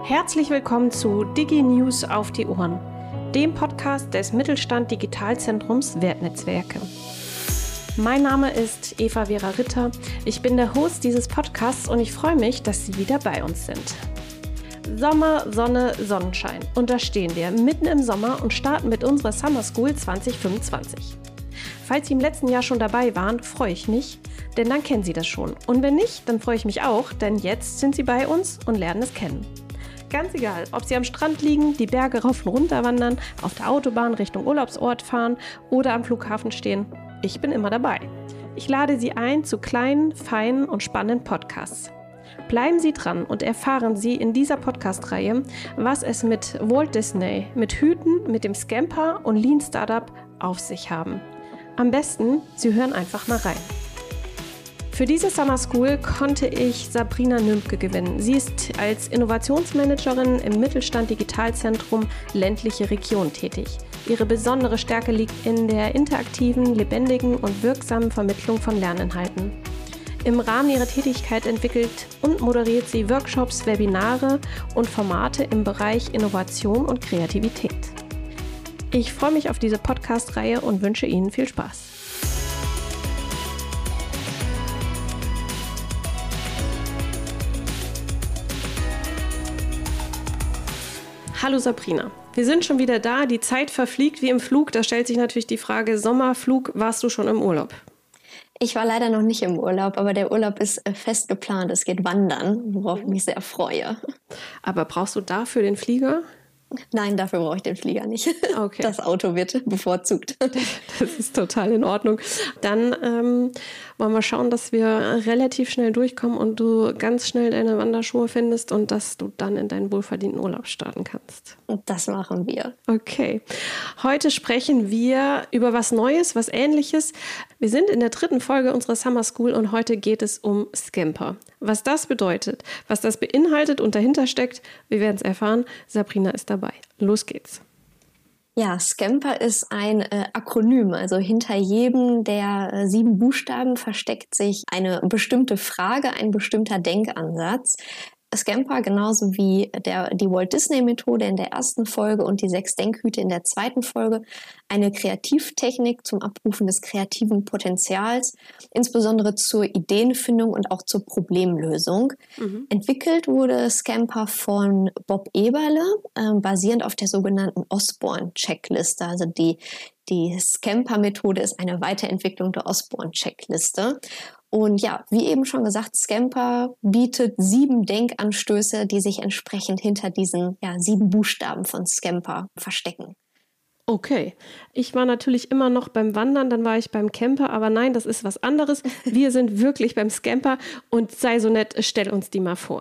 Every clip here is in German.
Herzlich willkommen zu DigiNews auf die Ohren, dem Podcast des Mittelstand Digitalzentrums Wertnetzwerke. Mein Name ist Eva-Vera Ritter, ich bin der Host dieses Podcasts und ich freue mich, dass Sie wieder bei uns sind. Sommer, Sonne, Sonnenschein und da stehen wir mitten im Sommer und starten mit unserer Summer School 2025. Falls Sie im letzten Jahr schon dabei waren, freue ich mich, denn dann kennen Sie das schon. Und wenn nicht, dann freue ich mich auch, denn jetzt sind Sie bei uns und lernen es kennen. Ganz egal, ob Sie am Strand liegen, die Berge rauf und runter wandern, auf der Autobahn Richtung Urlaubsort fahren oder am Flughafen stehen, ich bin immer dabei. Ich lade Sie ein zu kleinen, feinen und spannenden Podcasts. Bleiben Sie dran und erfahren Sie in dieser Podcast-Reihe, was es mit Walt Disney, mit Hüten, mit dem Scamper und Lean Startup auf sich haben. Am besten, Sie hören einfach mal rein. Für diese Summer School konnte ich Sabrina Nümpke gewinnen. Sie ist als Innovationsmanagerin im Mittelstand Digitalzentrum ländliche Region tätig. Ihre besondere Stärke liegt in der interaktiven, lebendigen und wirksamen Vermittlung von Lerninhalten. Im Rahmen ihrer Tätigkeit entwickelt und moderiert sie Workshops, Webinare und Formate im Bereich Innovation und Kreativität. Ich freue mich auf diese Podcast-Reihe und wünsche Ihnen viel Spaß. Hallo Sabrina, wir sind schon wieder da, die Zeit verfliegt wie im Flug. Da stellt sich natürlich die Frage, Sommerflug, warst du schon im Urlaub? Ich war leider noch nicht im Urlaub, aber der Urlaub ist fest geplant. Es geht wandern, worauf ich mich sehr freue. Aber brauchst du dafür den Flieger? Nein, dafür brauche ich den Flieger nicht. Okay. Das Auto wird bevorzugt. Das ist total in Ordnung. Dann wollen wir schauen, dass wir relativ schnell durchkommen und du ganz schnell deine Wanderschuhe findest und dass du dann in deinen wohlverdienten Urlaub starten kannst. Das machen wir. Okay. Heute sprechen wir über was Neues, was Ähnliches. Wir sind in der 3. Folge unserer Summer School und heute geht es um Scamper. Was das bedeutet, was das beinhaltet und dahinter steckt, wir werden es erfahren. Sabrina ist dabei. Los geht's. Ja, Scamper ist ein Akronym. Also hinter jedem der 7 Buchstaben versteckt sich eine bestimmte Frage, ein bestimmter Denkansatz. Scamper, genauso wie die Walt Disney Methode in der 1. Folge und die 6 Denkhüte in der 2. Folge, eine Kreativtechnik zum Abrufen des kreativen Potenzials, insbesondere zur Ideenfindung und auch zur Problemlösung. Entwickelt wurde Scamper von Bob Eberle, basierend auf der sogenannten Osborne-Checkliste. Also die Scamper-Methode ist eine Weiterentwicklung der Osborne-Checkliste. Und ja, wie eben schon gesagt, Scamper bietet 7 Denkanstöße, die sich entsprechend hinter diesen 7 Buchstaben von Scamper verstecken. Okay, ich war natürlich immer noch beim Wandern, dann war ich beim Camper, aber nein, das ist was anderes. Wir sind wirklich beim Scamper und sei so nett, stell uns die mal vor.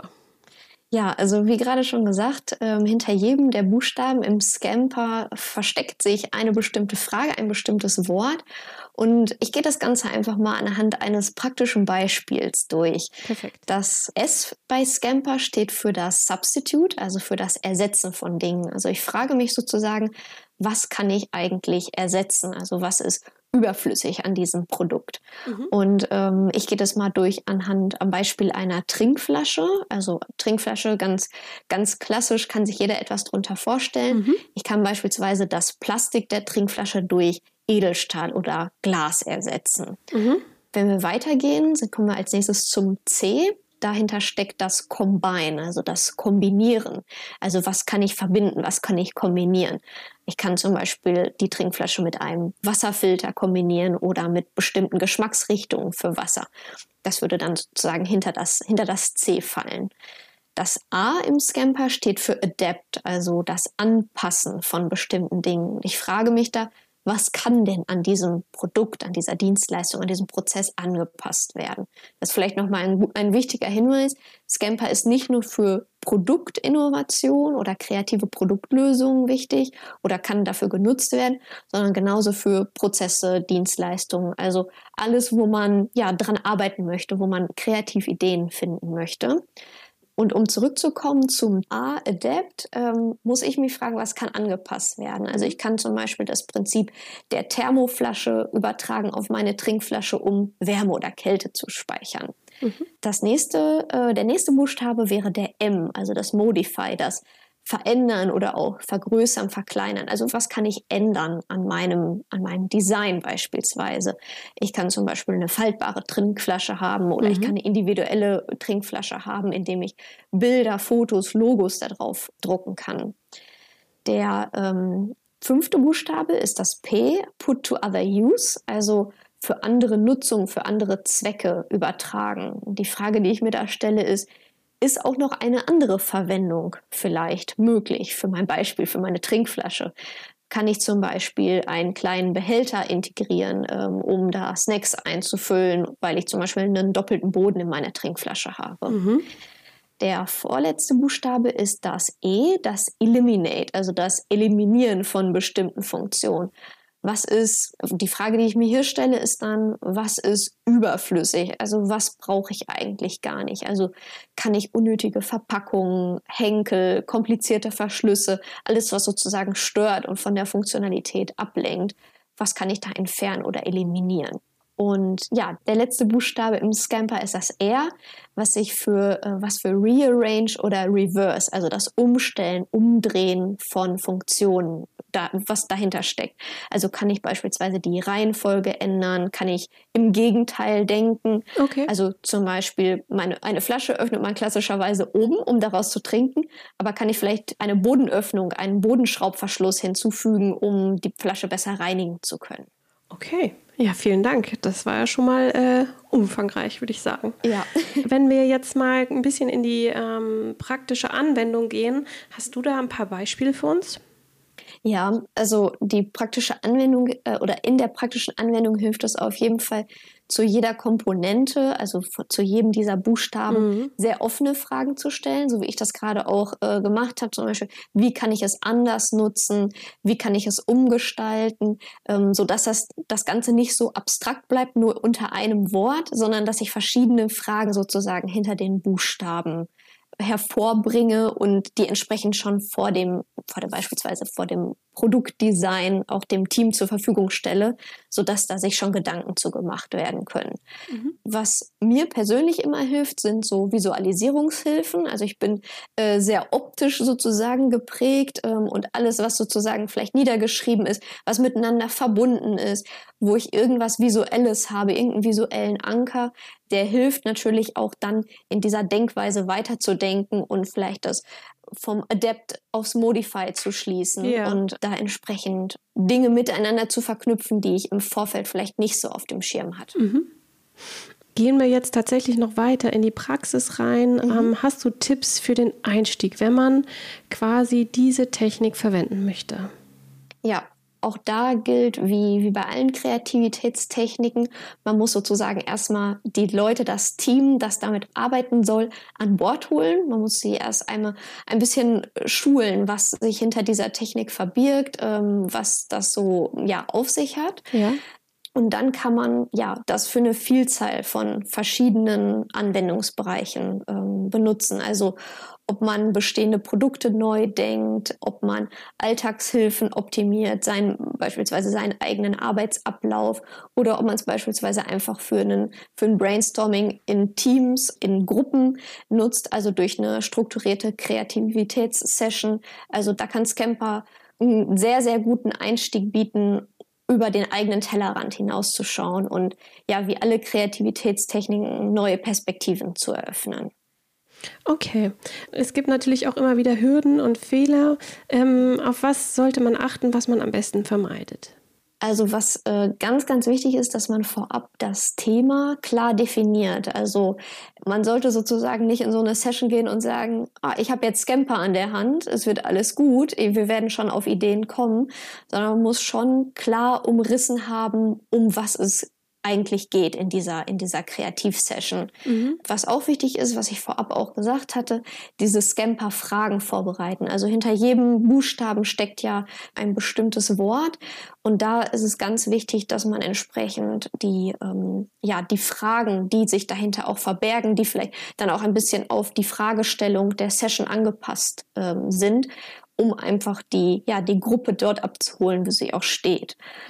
Ja, also wie gerade schon gesagt, hinter jedem der Buchstaben im Scamper versteckt sich eine bestimmte Frage, ein bestimmtes Wort. Und ich gehe das Ganze einfach mal anhand eines praktischen Beispiels durch. Perfekt. Das S bei Scamper steht für das Substitute, also für das Ersetzen von Dingen. Also ich frage mich sozusagen, was kann ich eigentlich ersetzen? Also was ist überflüssig an diesem Produkt? Und ich gehe das mal durch am Beispiel einer Trinkflasche. Also Trinkflasche, ganz, ganz klassisch, kann sich jeder etwas drunter vorstellen. Ich kann beispielsweise das Plastik der Trinkflasche durch Edelstahl oder Glas ersetzen. Wenn wir weitergehen, kommen wir als nächstes zum C. Dahinter steckt das Combine, also das Kombinieren. Also was kann ich verbinden, was kann ich kombinieren? Ich kann zum Beispiel die Trinkflasche mit einem Wasserfilter kombinieren oder mit bestimmten Geschmacksrichtungen für Wasser. Das würde dann sozusagen hinter das C fallen. Das A im Scamper steht für Adapt, also das Anpassen von bestimmten Dingen. Ich frage mich da, was kann denn an diesem Produkt, an dieser Dienstleistung, an diesem Prozess angepasst werden? Das ist vielleicht nochmal ein wichtiger Hinweis. Scamper ist nicht nur für Produktinnovation oder kreative Produktlösungen wichtig oder kann dafür genutzt werden, sondern genauso für Prozesse, Dienstleistungen, also alles, wo man dran arbeiten möchte, wo man kreativ Ideen finden möchte. Und um zurückzukommen zum A, Adapt, muss ich mich fragen, was kann angepasst werden? Also ich kann zum Beispiel das Prinzip der Thermoflasche übertragen auf meine Trinkflasche, um Wärme oder Kälte zu speichern. Der nächste Buchstabe wäre der M, also das Modify, das Verändern oder auch vergrößern, verkleinern. Also was kann ich ändern an meinem Design beispielsweise? Ich kann zum Beispiel eine faltbare Trinkflasche haben oder ich kann eine individuelle Trinkflasche haben, indem ich Bilder, Fotos, Logos da drauf drucken kann. Der 5. Buchstabe ist das P, Put to Other Use, also für andere Nutzung, für andere Zwecke übertragen. Und die Frage, die ich mir da stelle, ist auch noch eine andere Verwendung vielleicht möglich für mein Beispiel, für meine Trinkflasche? Kann ich zum Beispiel einen kleinen Behälter integrieren, um da Snacks einzufüllen, weil ich zum Beispiel einen doppelten Boden in meiner Trinkflasche habe? Der vorletzte Buchstabe ist das E, das Eliminate, also das Eliminieren von bestimmten Funktionen. Die Frage, die ich mir hier stelle, ist dann, was ist überflüssig? Also was brauche ich eigentlich gar nicht? Also kann ich unnötige Verpackungen, Henkel, komplizierte Verschlüsse, alles, was sozusagen stört und von der Funktionalität ablenkt, was kann ich da entfernen oder eliminieren? Und ja, der letzte Buchstabe im Scamper ist das R, was für Rearrange oder Reverse, also das Umstellen, Umdrehen von Funktionen, was dahinter steckt. Also kann ich beispielsweise die Reihenfolge ändern, kann ich im Gegenteil denken. Okay. Also zum Beispiel eine Flasche öffnet man klassischerweise oben, um daraus zu trinken, aber kann ich vielleicht eine Bodenöffnung, einen Bodenschraubverschluss hinzufügen, um die Flasche besser reinigen zu können. Okay, ja, vielen Dank. Das war ja schon mal umfangreich, würde ich sagen. Ja. Wenn wir jetzt mal ein bisschen in die praktische Anwendung gehen, hast du da ein paar Beispiele für uns? Ja, also die praktische Anwendung oder in der praktischen Anwendung hilft es auf jeden Fall, zu jeder Komponente, also zu jedem dieser Buchstaben, sehr offene Fragen zu stellen, so wie ich das gerade auch gemacht habe. Zum Beispiel, wie kann ich es anders nutzen? Wie kann ich es umgestalten? Sodass das Ganze nicht so abstrakt bleibt, nur unter einem Wort, sondern dass ich verschiedene Fragen sozusagen hinter den Buchstaben hervorbringe und die entsprechend schon beispielsweise vor dem Produktdesign auch dem Team zur Verfügung stelle, sodass da sich schon Gedanken zu gemacht werden können. Was mir persönlich immer hilft, sind so Visualisierungshilfen. Also ich bin sehr optisch sozusagen geprägt und alles, was sozusagen vielleicht niedergeschrieben ist, was miteinander verbunden ist, wo ich irgendwas Visuelles habe, irgendeinen visuellen Anker, der hilft natürlich auch dann in dieser Denkweise weiterzudenken und vielleicht das vom Adapt aufs Modify zu schließen und da entsprechend Dinge miteinander zu verknüpfen, die ich im Vorfeld vielleicht nicht so auf dem Schirm hatte. Gehen wir jetzt tatsächlich noch weiter in die Praxis rein. Hast du Tipps für den Einstieg, wenn man quasi diese Technik verwenden möchte? Ja, auch da gilt, wie bei allen Kreativitätstechniken, man muss sozusagen erstmal die Leute, das Team, das damit arbeiten soll, an Bord holen. Man muss sie erst einmal ein bisschen schulen, was sich hinter dieser Technik verbirgt, was das so auf sich hat. Ja. Und dann kann man das für eine Vielzahl von verschiedenen Anwendungsbereichen benutzen. Also ob man bestehende Produkte neu denkt, ob man Alltagshilfen optimiert, beispielsweise seinen eigenen Arbeitsablauf oder ob man es beispielsweise einfach für ein Brainstorming in Teams, in Gruppen nutzt, also durch eine strukturierte Kreativitätssession. Also da kann Scamper einen sehr, sehr guten Einstieg bieten, über den eigenen Tellerrand hinauszuschauen und wie alle Kreativitätstechniken neue Perspektiven zu eröffnen. Okay. Es gibt natürlich auch immer wieder Hürden und Fehler. Auf was sollte man achten, was man am besten vermeidet? Also was ganz, ganz wichtig ist, dass man vorab das Thema klar definiert. Also man sollte sozusagen nicht in so eine Session gehen und sagen, ich habe jetzt Scamper an der Hand, es wird alles gut, wir werden schon auf Ideen kommen, sondern man muss schon klar umrissen haben, um was es eigentlich geht in dieser Kreativsession. Was auch wichtig ist, was ich vorab auch gesagt hatte, diese Scamper-Fragen vorbereiten. Also hinter jedem Buchstaben steckt ja ein bestimmtes Wort und da ist es ganz wichtig, dass man entsprechend die Fragen, die sich dahinter auch verbergen, die vielleicht dann auch ein bisschen auf die Fragestellung der Session angepasst sind, um einfach die Gruppe dort abzuholen, wo sie auch steht. Ja.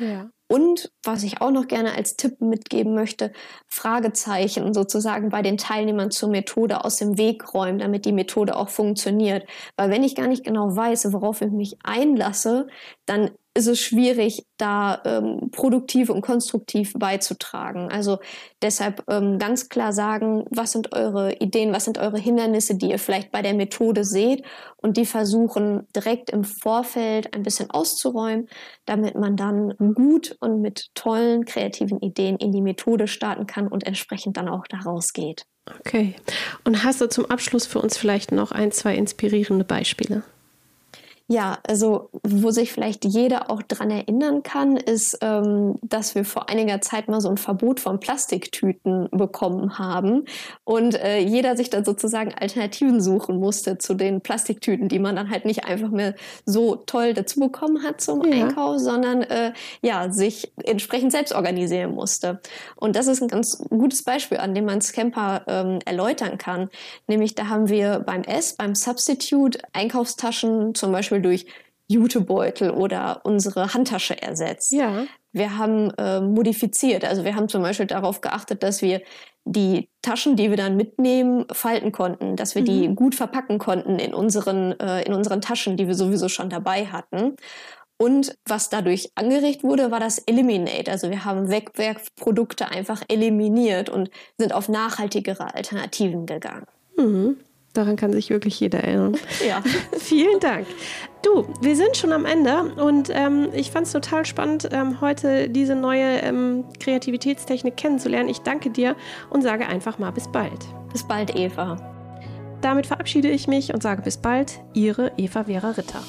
Und was ich auch noch gerne als Tipp mitgeben möchte, Fragezeichen sozusagen bei den Teilnehmern zur Methode aus dem Weg räumen, damit die Methode auch funktioniert. Weil wenn ich gar nicht genau weiß, worauf ich mich einlasse, dann ist es schwierig, da produktiv und konstruktiv beizutragen. Also deshalb ganz klar sagen, was sind eure Ideen, was sind eure Hindernisse, die ihr vielleicht bei der Methode seht, und die versuchen direkt im Vorfeld ein bisschen auszuräumen, damit man dann gut und mit tollen, kreativen Ideen in die Methode starten kann und entsprechend dann auch da rausgeht. Okay. Und hast du zum Abschluss für uns vielleicht noch 1, 2 inspirierende Beispiele? Ja, also wo sich vielleicht jeder auch dran erinnern kann, ist, dass wir vor einiger Zeit mal so ein Verbot von Plastiktüten bekommen haben und jeder sich dann sozusagen Alternativen suchen musste zu den Plastiktüten, die man dann halt nicht einfach mehr so toll dazu bekommen hat zum Einkauf, sondern sich entsprechend selbst organisieren musste. Und das ist ein ganz gutes Beispiel, an dem man Scamper erläutern kann. Nämlich da haben wir beim Substitute Einkaufstaschen zum Beispiel durch Jutebeutel oder unsere Handtasche ersetzt. Ja. Wir haben modifiziert. Also wir haben zum Beispiel darauf geachtet, dass wir die Taschen, die wir dann mitnehmen, falten konnten, dass wir die gut verpacken konnten in unseren Taschen, die wir sowieso schon dabei hatten. Und was dadurch angeregt wurde, war das Eliminate. Also wir haben Wegwerfprodukte einfach eliminiert und sind auf nachhaltigere Alternativen gegangen. Mhm. Daran kann sich wirklich jeder erinnern. Ja. Vielen Dank. Du, wir sind schon am Ende und ich fand es total spannend, heute diese neue Kreativitätstechnik kennenzulernen. Ich danke dir und sage einfach mal bis bald. Bis bald, Eva. Damit verabschiede ich mich und sage bis bald, Ihre Eva Vera Ritter.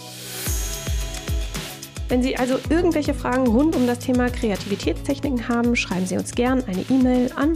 Wenn Sie also irgendwelche Fragen rund um das Thema Kreativitätstechniken haben, schreiben Sie uns gern eine E-Mail an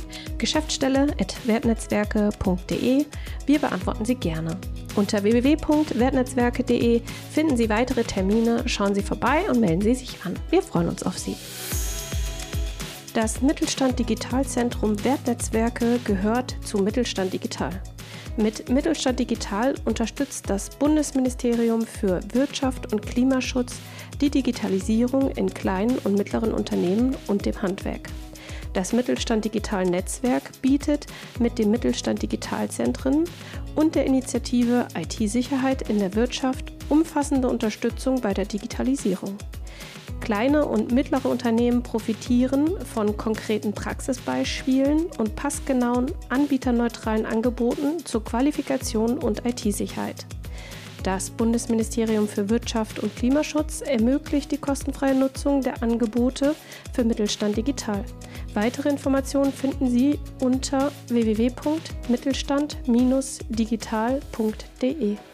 geschäftsstelle@wertnetzwerke.de. Wir beantworten sie gerne. Unter www.wertnetzwerke.de finden Sie weitere Termine, schauen Sie vorbei und melden Sie sich an. Wir freuen uns auf Sie. Das Mittelstand Digitalzentrum Wertnetzwerke gehört zu Mittelstand Digital. Mit Mittelstand Digital unterstützt das Bundesministerium für Wirtschaft und Klimaschutz die Digitalisierung in kleinen und mittleren Unternehmen und dem Handwerk. Das Mittelstand Digital Netzwerk bietet mit dem Mittelstand Digitalzentren und der Initiative IT-Sicherheit in der Wirtschaft umfassende Unterstützung bei der Digitalisierung. Kleine und mittlere Unternehmen profitieren von konkreten Praxisbeispielen und passgenauen, anbieterneutralen Angeboten zur Qualifikation und IT-Sicherheit. Das Bundesministerium für Wirtschaft und Klimaschutz ermöglicht die kostenfreie Nutzung der Angebote für Mittelstand Digital. Weitere Informationen finden Sie unter www.mittelstand-digital.de.